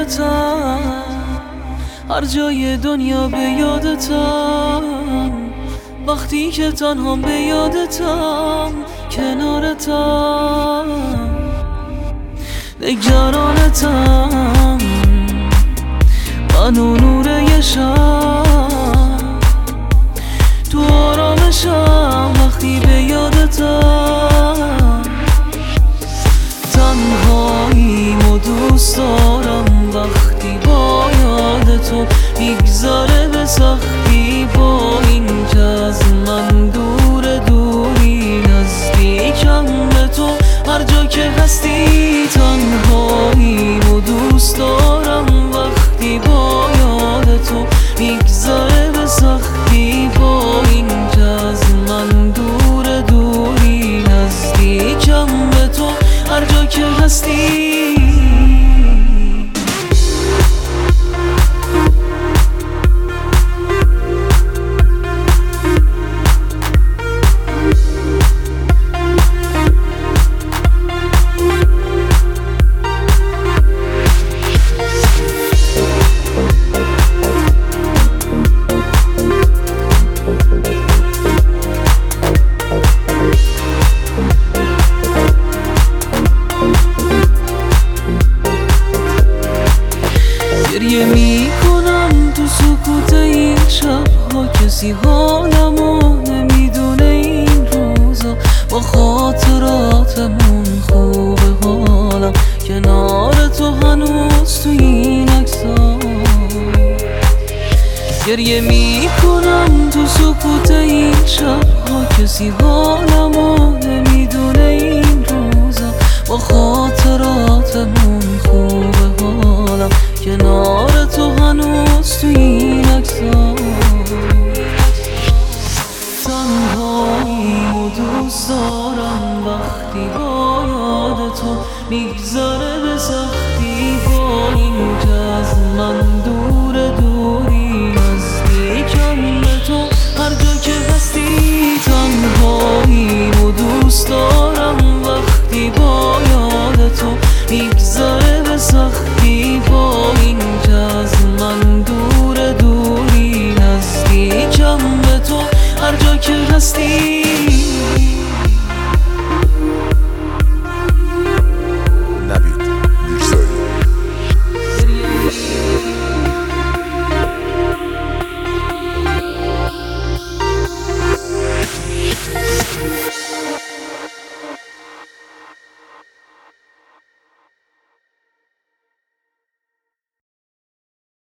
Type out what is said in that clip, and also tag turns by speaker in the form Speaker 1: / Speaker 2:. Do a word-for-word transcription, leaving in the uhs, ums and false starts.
Speaker 1: یادتم، هر جای دنیا به یادتم، وقتی که تنهام به یادتم، کنارتم، نگرانتم، من و نور یه شب، تو آرامشم وقتی به یادتم، تنهاییم و دوست دارم وقتی با یاد تو میگذره به سختی، با این که از من دور دوری نزدیکم به تو، هر جا که هستی تنهاییم و دوست دارم وقتی با یاد تو میگذره به سختی، با این که از من دور دوری نزدیکم به تو، هر جا که هستی. گریه می کنم تو سکوت این شبها، کسی حالمو نمیدونه این روزا، با خاطراتمون خوبه حالم کنار تو هنوز تو این عکسا. گریه می کنم تو سکوت این شبها، کسی حالمو نمیدونه این روزا، با خاطراتمون خوبه حالم کنار تو هنوز تو این عکسا. تنهاییم و دوست دارم وقتی با یاد تو میگذره به سختی، با این که از من